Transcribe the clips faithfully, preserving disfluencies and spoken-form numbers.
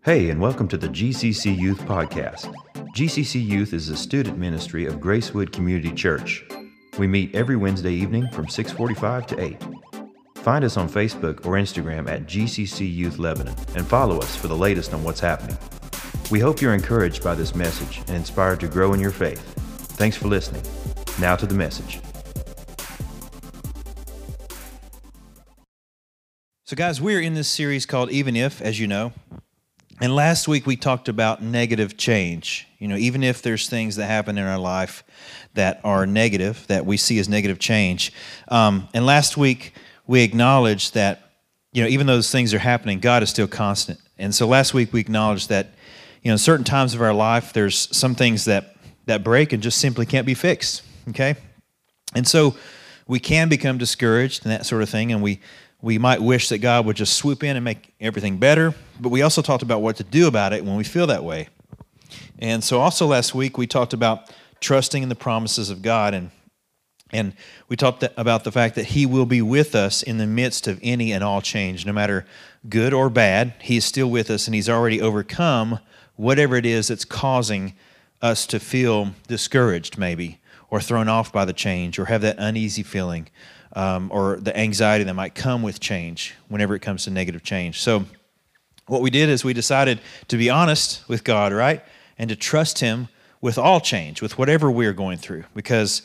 Hey, and welcome to the G C C Youth Podcast. G C C Youth is a student ministry of Gracewood Community Church. We meet every Wednesday evening from six forty-five to eight. Find us on Facebook or Instagram at G C C Youth Lebanon and follow us for the latest on what's happening. We hope you're encouraged by this message and inspired to grow in your faith. Thanks for listening. Now to the message. So guys, we're in this series called Even If, as you know. And last week we talked about negative change. You know, even if there's things that happen in our life that are negative, that we see as negative change. Um, and last week we acknowledged that, you know, even though those things are happening, God is still constant. And so last week we acknowledged that, you know, certain times of our life, there's some things that, that break and just simply can't be fixed, okay? And so we can become discouraged and that sort of thing, and we We might wish that God would just swoop in and make everything better, but we also talked about what to do about it when we feel that way. And so also last week we talked about trusting in the promises of God, and and we talked about the fact that He will be with us in the midst of any and all change, no matter good or bad. He is still with us, and He's already overcome whatever it is that's causing us to feel discouraged maybe, or thrown off by the change, or have that uneasy feeling. Um, or the anxiety that might come with change whenever it comes to negative change. So what we did is we decided to be honest with God, right? And to trust Him with all change, with whatever we're going through, because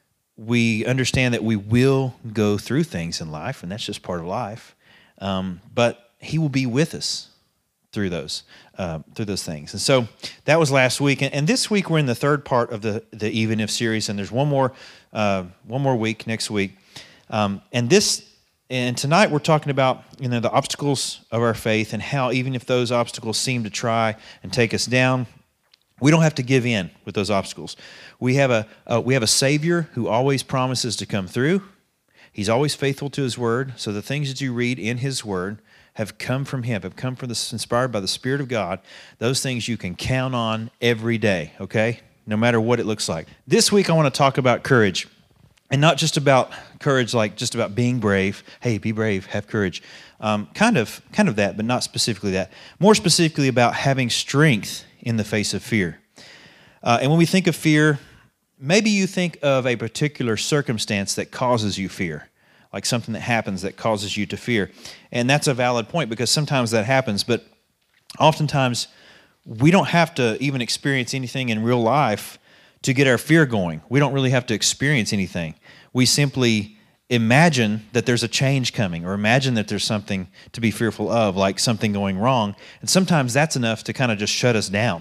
we understand that we will go through things in life, and that's just part of life. Um, but He will be with us through those uh, through those things. And so that was last week. And, and this week we're in the third part of the, the Even If series, and there's one more uh, one more week next week. Um, and this, and tonight we're talking about, you know, the obstacles of our faith, and how even if those obstacles seem to try and take us down, we don't have to give in with those obstacles. We have a uh, we have a Savior who always promises to come through. He's always faithful to His Word. So the things that you read in His Word have come from Him, have come from the inspired by the Spirit of God. Those things you can count on every day. Okay, no matter what it looks like. This week I want to talk about courage. And not just about courage, like just about being brave. Hey, be brave, have courage. Um, kind of, kind of that, but not specifically that. More specifically about having strength in the face of fear. Uh, and when we think of fear, maybe you think of a particular circumstance that causes you fear, like something that happens that causes you to fear. And that's a valid point, because sometimes that happens, but oftentimes we don't have to even experience anything in real life to get our fear going. We don't really have to experience anything. We simply imagine that there's a change coming, or imagine that there's something to be fearful of, like something going wrong. And sometimes that's enough to kind of just shut us down.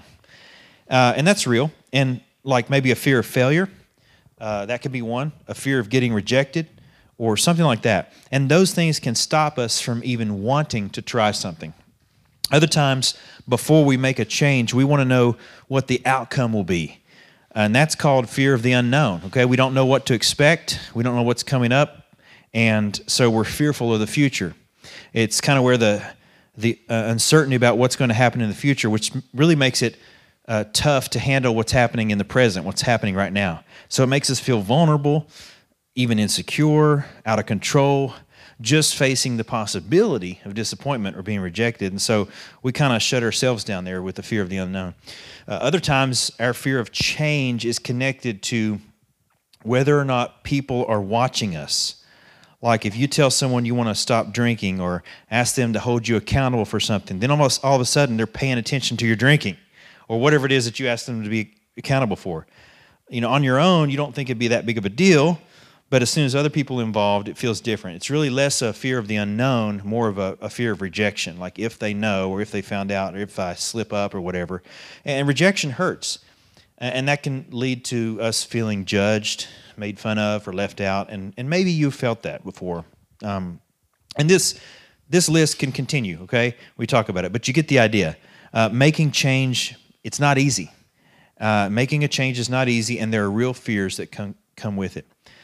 Uh, and that's real. And like maybe a fear of failure, uh, that could be one, a fear of getting rejected, or something like that. And those things can stop us from even wanting to try something. Other times, before we make a change, we want to know what the outcome will be. And that's called fear of the unknown, okay? We don't know what to expect. We don't know what's coming up. And so we're fearful of the future. It's kind of where the the uh, uncertainty about what's going to happen in the future, which really makes it uh, tough to handle what's happening in the present, what's happening right now. So it makes us feel vulnerable, even insecure, out of control, just facing the possibility of disappointment or being rejected. And so we kind of shut ourselves down there with the fear of the unknown. Uh, other times, our fear of change is connected to whether or not people are watching us. Like if you tell someone you want to stop drinking, or ask them to hold you accountable for something, then almost all of a sudden they're paying attention to your drinking, or whatever it is that you ask them to be accountable for. You know, on your own, you don't think it'd be that big of a deal, but as soon as other people are involved, it feels different. It's really less a fear of the unknown, more of a, a fear of rejection, like if they know, or if they found out, or if I slip up or whatever. And rejection hurts, and that can lead to us feeling judged, made fun of, or left out, and, and maybe you've felt that before. Um, and this, this list can continue, okay? We talk about it, but you get the idea. Uh, making change, it's not easy. Uh, making a change is not easy, and there are real fears that come, come with it.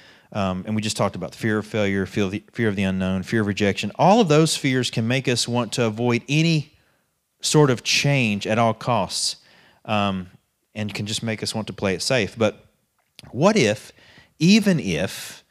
Um, and we just talked about the fear of failure, fear of, the, fear of the unknown, fear of rejection. All of those fears can make us want to avoid any sort of change at all costs, um, and can just make us want to play it safe. But what if, even if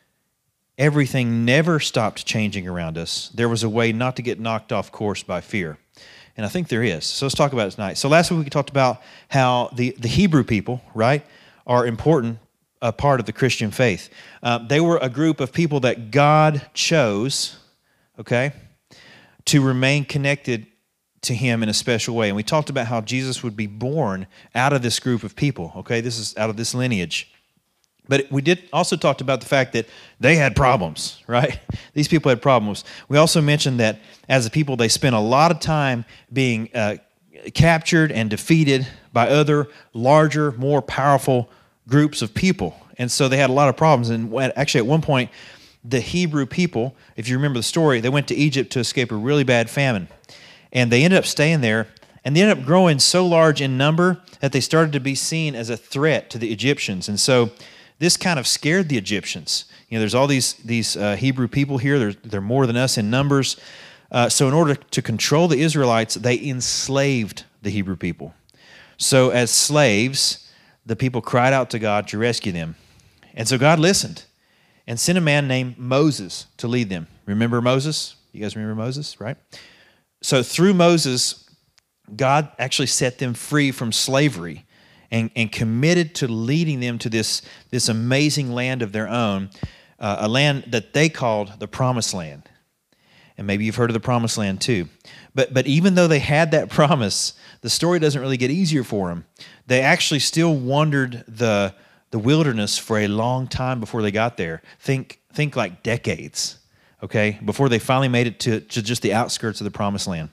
everything never stopped changing around us, there was a way not to get knocked off course by fear? And I think there is. So let's talk about it tonight. So last week we talked about how the, the Hebrew people, right, are important a part of the Christian faith. Uh, they were a group of people that God chose, okay, to remain connected to him in a special way. And we talked about how Jesus would be born out of this group of people, okay? This is out of this lineage. But we did also talked about the fact that they had problems, right? These people had problems. We also mentioned that as a people, they spent a lot of time being uh, captured and defeated by other larger, more powerful groups of people. And so they had a lot of problems. And actually at one point, the Hebrew people, if you remember the story, they went to Egypt to escape a really bad famine. And they ended up staying there, and they ended up growing so large in number that they started to be seen as a threat to the Egyptians. And so this kind of scared the Egyptians. You know, there's all these these uh, Hebrew people here. They're, they're more than us in numbers. Uh, so in order to control the Israelites, they enslaved the Hebrew people. So as slaves, the people cried out to God to rescue them. And so God listened and sent a man named Moses to lead them. Remember Moses? You guys remember Moses, right? So through Moses, God actually set them free from slavery and, and committed to leading them to this, this amazing land of their own, uh, a land that they called the Promised Land. And maybe you've heard of the Promised Land too. But, but even though they had that promise, the story doesn't really get easier for them. They actually still wandered the, the wilderness for a long time before they got there. Think, think like decades. Okay, before they finally made it to, to just the outskirts of the Promised Land.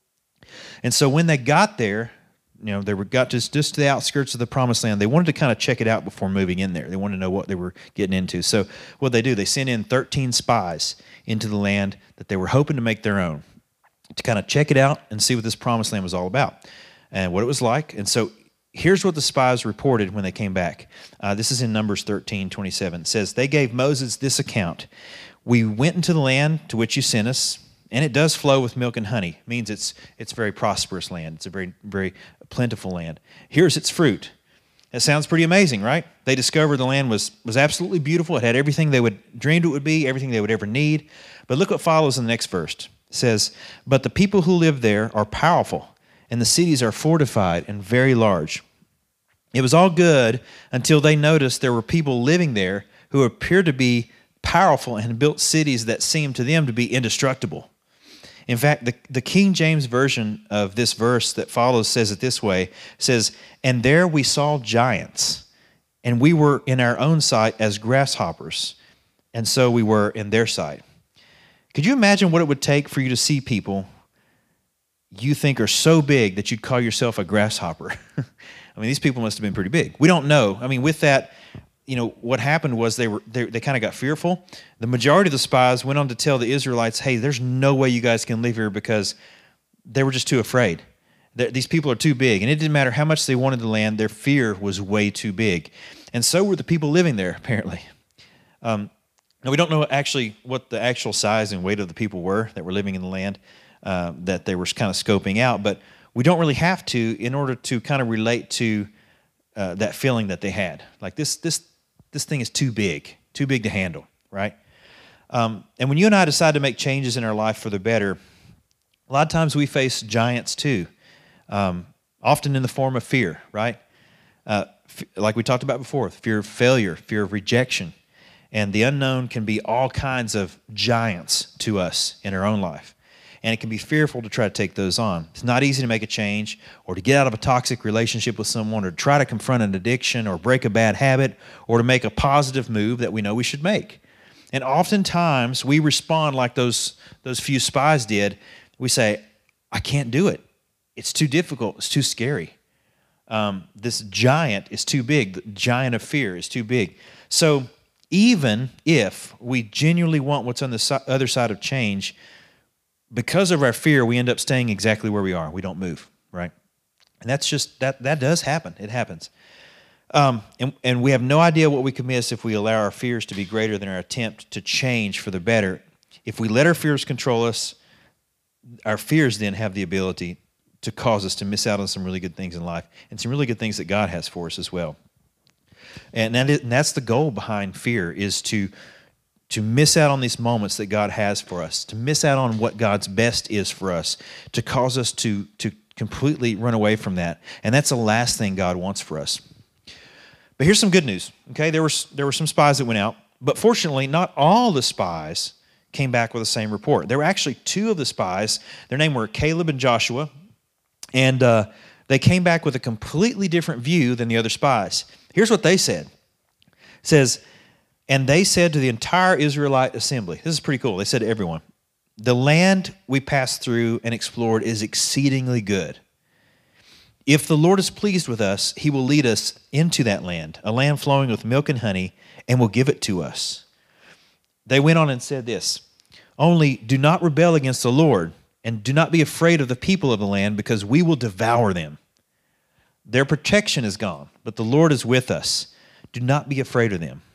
And so when they got there, you know, they were got just, just to the outskirts of the Promised Land, they wanted to kind of check it out before moving in there. They wanted to know what they were getting into. So what they do, they sent in thirteen spies into the land that they were hoping to make their own, to kind of check it out and see what this Promised Land was all about and what it was like. And so here's what the spies reported when they came back. Uh, this is in Numbers thirteen twenty-seven. It says, they gave Moses this account. We went into the land to which you sent us, and it does flow with milk and honey. It means it's it's a very prosperous land. It's a very, very plentiful land. Here's its fruit. That sounds pretty amazing, right? They discovered the land was, was absolutely beautiful. It had everything they would dreamed it would be, everything they would ever need. But look what follows in the next verse. It says, but the people who live there are powerful, and the cities are fortified and very large. It was all good until they noticed there were people living there who appeared to be powerful and built cities that seemed to them to be indestructible. In fact, the, the King James Version of this verse that follows says it this way, says, and there we saw giants, and we were in our own sight as grasshoppers, and so we were in their sight. Could you imagine what it would take for you to see people you think are so big that you'd call yourself a grasshopper? I mean, these people must have been pretty big. We don't know. I mean, with that, you know, what happened was they were they, they kind of got fearful. The majority of the spies went on to tell the Israelites, hey, there's no way you guys can live here because they were just too afraid. They're, these people are too big. And it didn't matter how much they wanted the land, their fear was way too big. And so were the people living there, apparently. Um, now, we don't know actually what the actual size and weight of the people were that were living in the land uh, that they were kind of scoping out, but we don't really have to in order to kind of relate to uh, that feeling that they had. Like this, this, this thing is too big, too big to handle, right? Um, and when you and I decide to make changes in our life for the better, a lot of times we face giants too, um, often in the form of fear, right? Uh, f- like we talked about before, fear of failure, fear of rejection. And the unknown can be all kinds of giants to us in our own life. And it can be fearful to try to take those on. It's not easy to make a change or to get out of a toxic relationship with someone or to try to confront an addiction or break a bad habit or to make a positive move that we know we should make. And oftentimes we respond like those, those few spies did. We say, I can't do it. It's too difficult. It's too scary. Um, this giant is too big. The giant of fear is too big. So even if we genuinely want what's on the so- other side of change, because of our fear, we end up staying exactly where we are. We don't move, right? And that's just, that that does happen. It happens. Um, and, and we have no idea what we could miss if we allow our fears to be greater than our attempt to change for the better. If we let our fears control us, our fears then have the ability to cause us to miss out on some really good things in life and some really good things that God has for us as well. And, that is, and that's the goal behind fear, is to to miss out on these moments that God has for us, to miss out on what God's best is for us, to cause us to, to completely run away from that. And that's the last thing God wants for us. But here's some good news, okay? There were, there were some spies that went out, but fortunately, not all the spies came back with the same report. There were actually two of the spies. Their names were Caleb and Joshua, and uh, they came back with a completely different view than the other spies. Here's what they said. It says, and they said to the entire Israelite assembly, this is pretty cool, they said to everyone, the land we passed through and explored is exceedingly good. If the Lord is pleased with us, he will lead us into that land, a land flowing with milk and honey, and will give it to us. They went on and said this, only do not rebel against the Lord, and do not be afraid of the people of the land, because we will devour them. Their protection is gone, but the Lord is with us. Do not be afraid of them.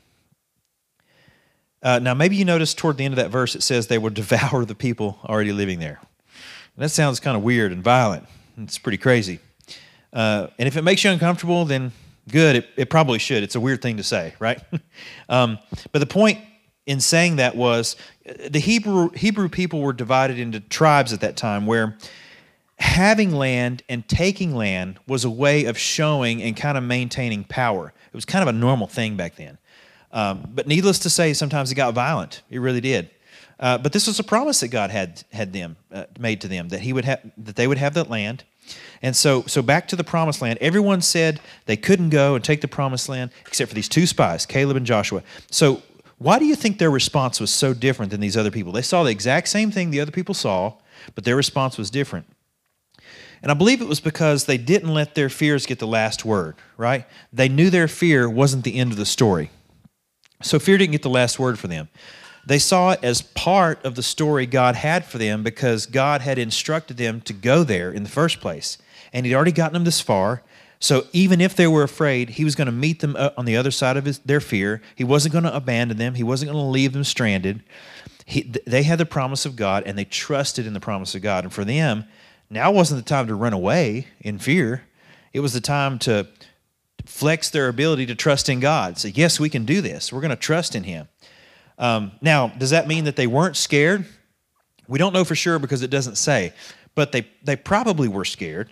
Uh, now, maybe you noticed toward the end of that verse, it says they will devour the people already living there. And that sounds kind of weird and violent. It's pretty crazy. Uh, and if it makes you uncomfortable, then good. It, it probably should. It's a weird thing to say, right? um, but the point in saying that was the Hebrew Hebrew people were divided into tribes at that time, where having land and taking land was a way of showing and kind of maintaining power. It was kind of a normal thing back then. Um, but needless to say, sometimes it got violent. It really did. Uh, but this was a promise that God had had them uh, made to them, that He would have, that they would have that land. And so, so back to the promised land. Everyone said they couldn't go and take the promised land except for these two spies, Caleb and Joshua. So, why do you think their response was so different than these other people? They saw the exact same thing the other people saw, but their response was different. And I believe it was because they didn't let their fears get the last word, right? They knew their fear wasn't the end of the story. So fear didn't get the last word for them. They saw it as part of the story God had for them, because God had instructed them to go there in the first place. And He'd already gotten them this far. So even if they were afraid, He was going to meet them on the other side of his, their fear. He wasn't going to abandon them. He wasn't going to leave them stranded. He, they had the promise of God, and they trusted in the promise of God. And for them, now wasn't the time to run away in fear. It was the time to flex their ability to trust in God. Say, yes, we can do this. We're going to trust in Him. Um, now, does that mean that they weren't scared? We don't know for sure because it doesn't say. But they, they probably were scared.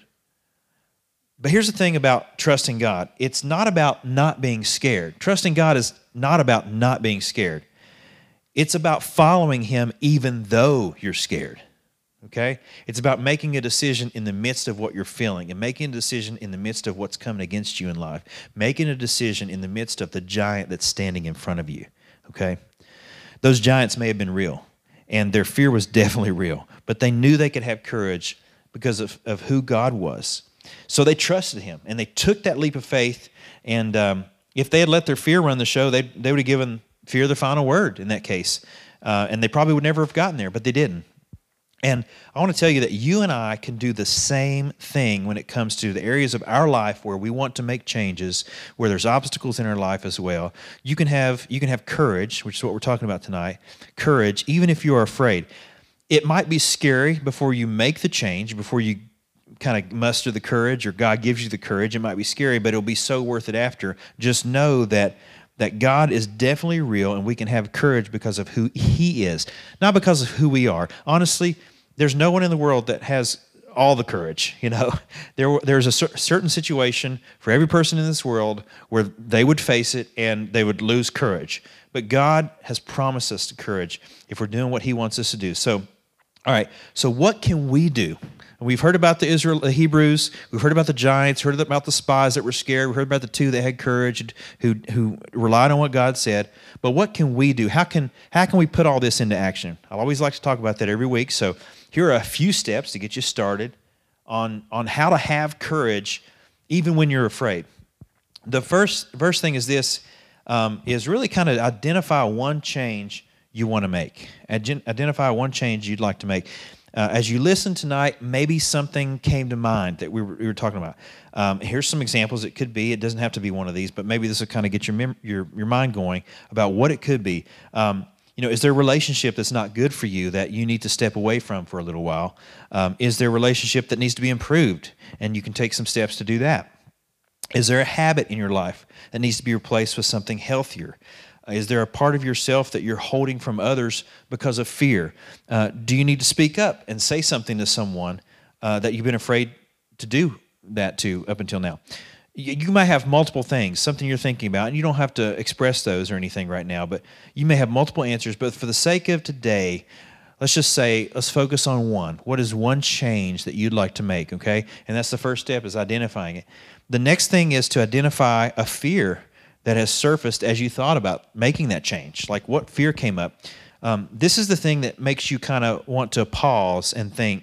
But here's the thing about trusting God. It's not about not being scared. Trusting God is not about not being scared. It's about following Him even though you're scared. Okay? It's about making a decision in the midst of what you're feeling, and making a decision in the midst of what's coming against you in life. Making a decision in the midst of the giant that's standing in front of you. Okay? Those giants may have been real, and their fear was definitely real, but they knew they could have courage because of, of who God was. So they trusted Him, and they took that leap of faith, and um, if they had let their fear run the show, they they would have given fear the final word in that case, uh, and they probably would never have gotten there, but they didn't. And I want to tell you that you and I can do the same thing when it comes to the areas of our life where we want to make changes, where there's obstacles in our life as well. You can have you can have courage, which is what we're talking about tonight. Courage, even if you are afraid. It might be scary before you make the change, before you kind of muster the courage, or God gives you the courage. It might be scary, but it'll be so worth it after. Just know that that God is definitely real, and we can have courage because of who He is, not because of who we are. Honestly, there's no one in the world that has all the courage. You know, there there's a cer- certain situation for every person in this world where they would face it and they would lose courage. But God has promised us the courage if we're doing what He wants us to do. So, all right. So, what can we do? We've heard about the Israel, the Hebrews. We've heard about the giants. Heard about the spies that were scared. We heard about the two that had courage, who who relied on what God said. But what can we do? How can how can we put all this into action? I always like to talk about that every week. So here are a few steps to get you started on on how to have courage, even when you're afraid. The first first thing is this: um, is really kind of identify one change you want to make. Identify one change you'd like to make. Uh, as you listen tonight, maybe something came to mind that we were, we were talking about. Um, here's some examples. It could be. It doesn't have to be one of these, but maybe this will kind of get your mem- your your mind going about what it could be. Um, you know, is there a relationship that's not good for you that you need to step away from for a little while? Um, is there a relationship that needs to be improved, and you can take some steps to do that? Is there a habit in your life that needs to be replaced with something healthier? Is there a part of yourself that you're holding from others because of fear? Uh, do you need to speak up and say something to someone uh, that you've been afraid to do that to up until now? You, you might have multiple things, something you're thinking about, and you don't have to express those or anything right now, but you may have multiple answers. But for the sake of today, let's just say, let's focus on one. What is one change that you'd like to make, okay? And that's the first step, is identifying it. The next thing is to identify a fear that has surfaced as you thought about making that change. Like, what fear came up? Um, this is the thing that makes you kind of want to pause and think,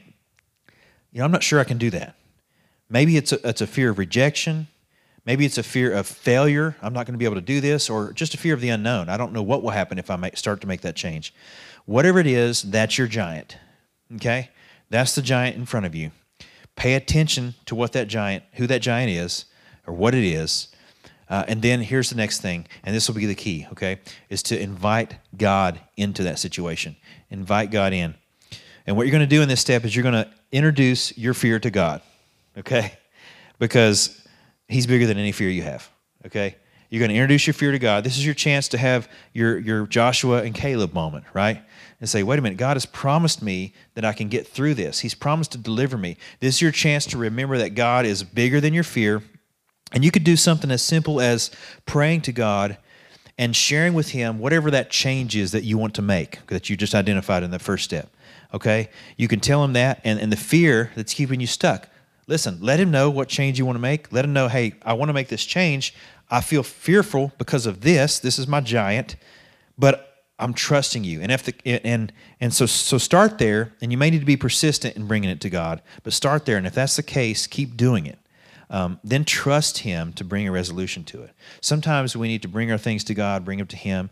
you know, I'm not sure I can do that. Maybe it's a, it's a fear of rejection. Maybe it's a fear of failure. I'm not going to be able to do this, or just a fear of the unknown. I don't know what will happen if I make, start to make that change. Whatever it is, that's your giant, okay? That's the giant in front of you. Pay attention to what that giant, who that giant is, or what it is. Uh, and then here's the next thing, and this will be the key, okay, is to invite God into that situation. Invite God in. And what you're going to do in this step is you're going to introduce your fear to God, okay? Because He's bigger than any fear you have, okay? You're going to introduce your fear to God. This is your chance to have your, your Joshua and Caleb moment, right? And say, wait a minute, God has promised me that I can get through this. He's promised to deliver me. This is your chance to remember that God is bigger than your fear. And you could do something as simple as praying to God and sharing with Him whatever that change is that you want to make, that you just identified in the first step, okay? You can tell Him that, and, and the fear that's keeping you stuck. Listen, let Him know what change you want to make. Let Him know, hey, I want to make this change. I feel fearful because of this. This is my giant, but I'm trusting you. And if the and and so so start there, and you may need to be persistent in bringing it to God, but start there. And if that's the case, keep doing it. Um, then trust Him to bring a resolution to it. Sometimes we need to bring our things to God, bring them to Him,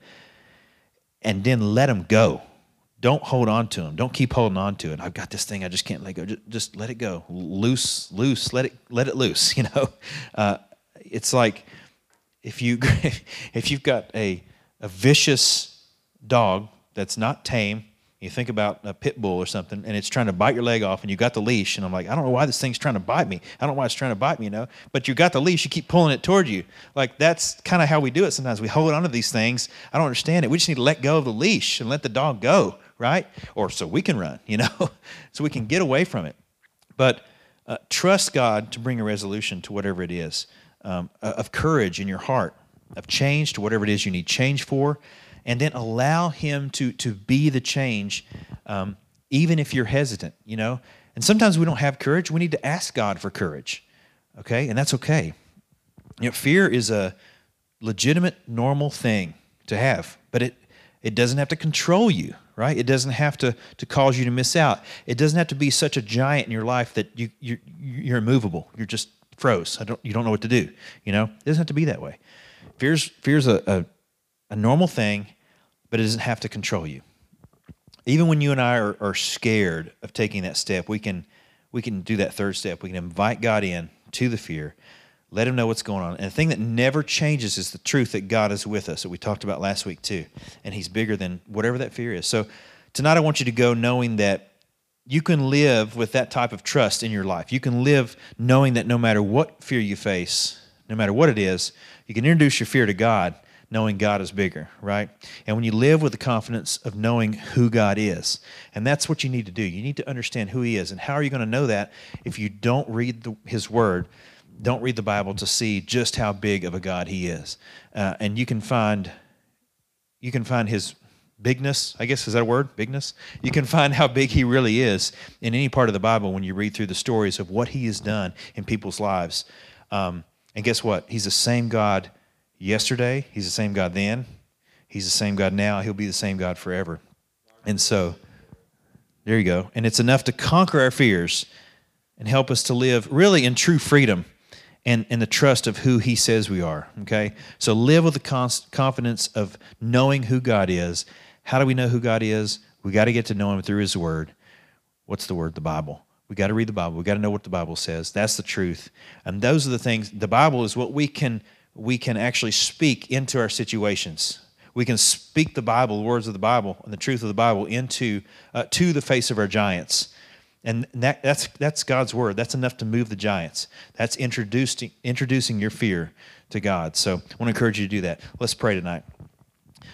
and then let them go. Don't hold on to them. Don't keep holding on to it. I've got this thing I just can't let go. Just, just let it go. Loose, loose. Let it let it loose. You know, uh, it's like if you if you've got a a vicious dog that's not tame. You think about a pit bull or something, and it's trying to bite your leg off, and you got the leash, and I'm like, I don't know why this thing's trying to bite me. I don't know why it's trying to bite me, you know. But you got the leash, you keep pulling it toward you. Like, that's kind of how we do it sometimes. We hold on to these things. I don't understand it. We just need to let go of the leash and let the dog go, right? Or so we can run, you know, so we can get away from it. But uh, trust God to bring a resolution to whatever it is, um, of courage in your heart, of change to whatever it is you need change for. And then allow Him to to be the change, um, even if you're hesitant, you know. And sometimes we don't have courage. We need to ask God for courage, okay? And that's okay. You know, fear is a legitimate, normal thing to have, but it it doesn't have to control you, right? It doesn't have to to cause you to miss out. It doesn't have to be such a giant in your life that you you you're immovable. You're just froze. I don't you don't know what to do. You know, it doesn't have to be that way. Fear's fear's a, a a normal thing, but it doesn't have to control you. Even when you and I are, are scared of taking that step, we can we can do that third step. We can invite God in to the fear, let Him know what's going on. And the thing that never changes is the truth that God is with us, that we talked about last week too. And He's bigger than whatever that fear is. So tonight I want you to go knowing that you can live with that type of trust in your life. You can live knowing that no matter what fear you face, no matter what it is, you can introduce your fear to God, knowing God is bigger, right? And when you live with the confidence of knowing who God is, and that's what you need to do. You need to understand who He is. And how are you going to know that if you don't read the, His Word, don't read the Bible to see just how big of a God He is? Uh, and you can find, you can find His bigness, I guess, is that a word, bigness? You can find how big He really is in any part of the Bible when you read through the stories of what He has done in people's lives. Um, and guess what? He's the same God yesterday, He's the same God then, He's the same God now, He'll be the same God forever. And so, there you go. And it's enough to conquer our fears and help us to live really in true freedom and, and the trust of who He says we are, okay? So live with the confidence of knowing who God is. How do we know who God is? We got to get to know Him through His Word. What's the Word? The Bible. We got to read the Bible. We got to know what the Bible says. That's the truth. And those are the things, the Bible is what we can we can actually speak into our situations. We can speak the Bible, the words of the Bible, and the truth of the Bible into uh, to the face of our giants. And that, that's that's God's Word. That's enough to move the giants. That's introducing introducing your fear to God. So I want to encourage you to do that. Let's pray tonight.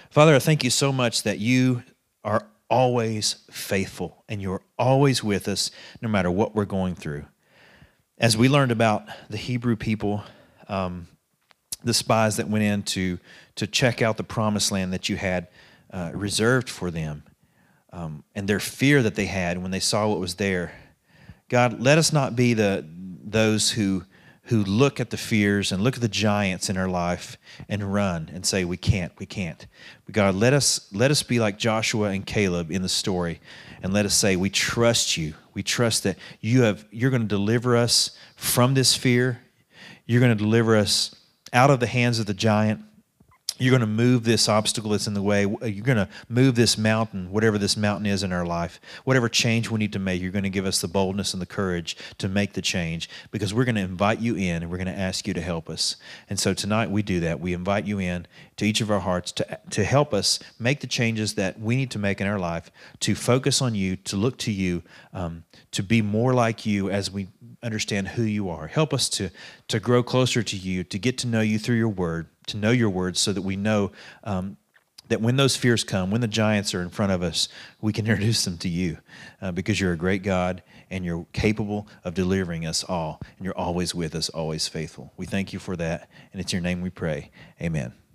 Father, I thank you so much that you are always faithful and you're always with us no matter what we're going through. As we learned about the Hebrew people, um, the spies that went in to, to check out the promised land that you had uh, reserved for them, um, and their fear that they had when they saw what was there, God, let us not be the those who who look at the fears and look at the giants in our life and run and say, we can't, we can't. But God, let us let us be like Joshua and Caleb in the story, and let us say, we trust you. We trust that you have, you're going to deliver us from this fear. You're going to deliver us out of the hands of the giant. You're going to move this obstacle that's in the way. You're going to move this mountain, whatever this mountain is in our life. Whatever change we need to make, you're going to give us the boldness and the courage to make the change, because we're going to invite you in and we're going to ask you to help us. And so tonight we do that. We invite you in to each of our hearts to, to help us make the changes that we need to make in our life, to focus on you, to look to you, um, to be more like you as we understand who you are. Help us to, to grow closer to you, to get to know you through your word, to know your words, so that we know um, that when those fears come, when the giants are in front of us, we can introduce them to you, uh, because you're a great God and you're capable of delivering us all, and you're always with us, always faithful. We thank you for that, and it's your name we pray. Amen.